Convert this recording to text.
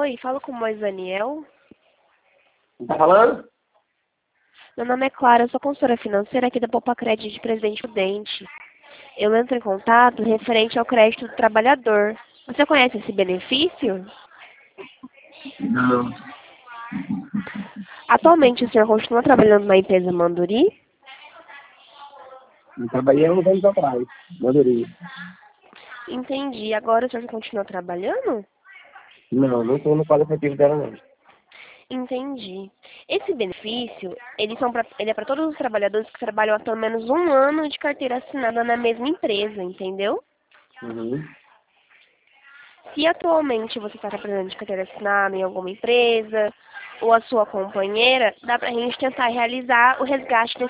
Oi, falo com o Moisés Daniel. Tá falando? Meu nome é Clara, eu sou consultora financeira aqui da Poupa Crédito de Presidente Prudente. Eu entro em contato referente ao crédito do trabalhador. Você conhece esse benefício? Não. Atualmente o senhor continua trabalhando na empresa Manduri? Eu trabalhei há uns anos atrás, Madureira. Entendi. Agora o senhor continua trabalhando? Não, não estou no quadro efetivo dela, não. Entendi. Esse benefício, ele é para todos os trabalhadores que trabalham há pelo menos um ano de carteira assinada na mesma empresa, entendeu? Uhum. Se atualmente você está trabalhando de carteira assinada em alguma empresa, ou a sua companheira, dá para a gente tentar realizar o resgate